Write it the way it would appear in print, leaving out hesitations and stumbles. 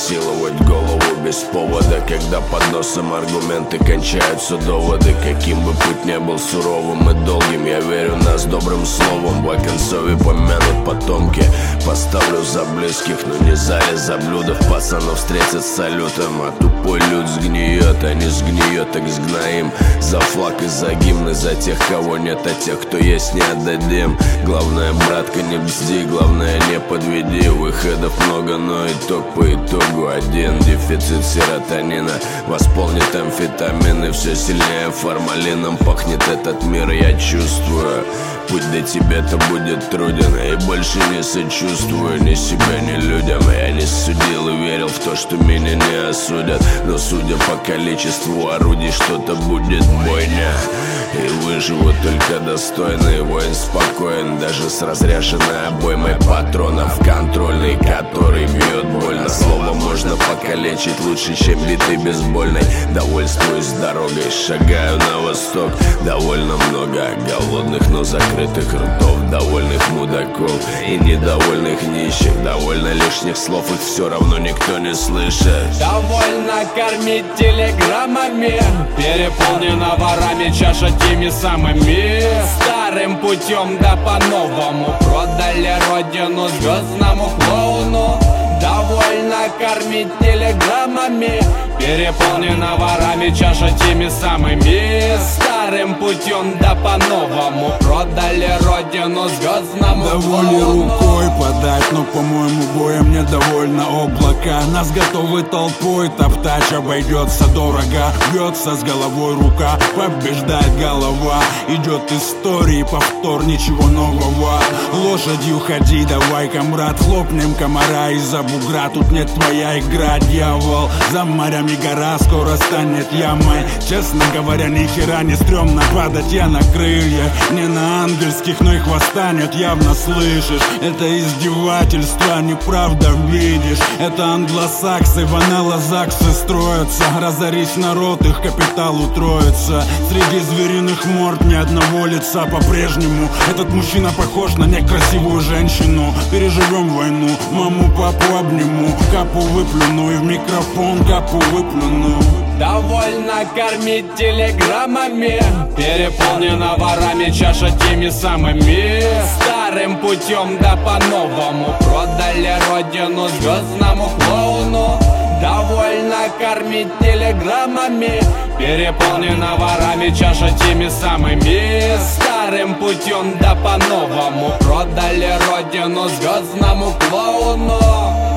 насиловать голову без повода, когда под носом аргументы кончаются доводы. Каким бы путь не был суровым и долгим, я верю нас добрым словом. В оконцове помянут потомки. Поставлю за близких, но не за блюдов. Пацанов встретят с салютом, а тупой люд сгниет, а не сгниет, так сгноим. За флаг и за гимны, за тех, кого нет, а тех, кто есть, не отдадим. Главное, братка, не бзди, главное, не подведи. Выходов много, но итог по итогу один. Дефицит серотонина восполнит амфетамины. Все сильнее формалином пахнет этот мир, я чувствую. Путь до тебя-то будет труден, и больше не сочувствую ни себе, ни людям. Я не судил и верил в то, что меня не осудят, но судя по количеству орудий, что-то будет бойня. И выживут только достойные, воин спокоен, даже с разряженной обоймой патронов контрольный, который бьет больно. Слово можно покалечить лучше, чем битый бейсбольной. Довольствуюсь дорогой, шагаю на восток. Довольно много голодных, но закрытых ртов, довольных мудаков и недовольных нищих. Довольно лишних слов, их все равно никто не слышит. Довольно кормить телеграммами, переполнена ворами чаша теми самыми. Старым путем да по-новому продали родину звездному клоуну. Довольно кормить телеграммами, переполнена ворами чаша теми самыми. Старым путем да по-новому продали родину звездному довольно клоуну. рукой подать, но, по-моему, боем недовольно облака. Нас готовы толпой топтать, обойдется дорого. Бьется с головой рука, побеждает голова. Идет истории, повтор, ничего нового. Лошадью ходи, давай, комрад, хлопнем комара из-за бугра. Тут нет твоя игра, дьявол. За морями гора скоро станет ямой. Честно говоря, ни хера не стрёмно падать я на крыльях. Не на ангельских, но и хвоста нет, явно слышишь. Это издевательство, неправда видишь. Это англосаксы, ванеллозаксы строятся. Разорись народ, их капитал утроится. Среди звериных морд ни одного лица по-прежнему. Этот мужчина похож на некрасивую женщину. Переживем войну, маму, папу обниму. Капу выплюну и в микрофон капу выплюну. Довольно кормить телеграммами, переполнена ворами чаша теми самыми. Старым путем да по-новому продали родину звездному клоуну. Довольно кормить телеграммами, переполнена ворами чаша теми самыми. Старым путем да по-новому продали родину звездному клоуну.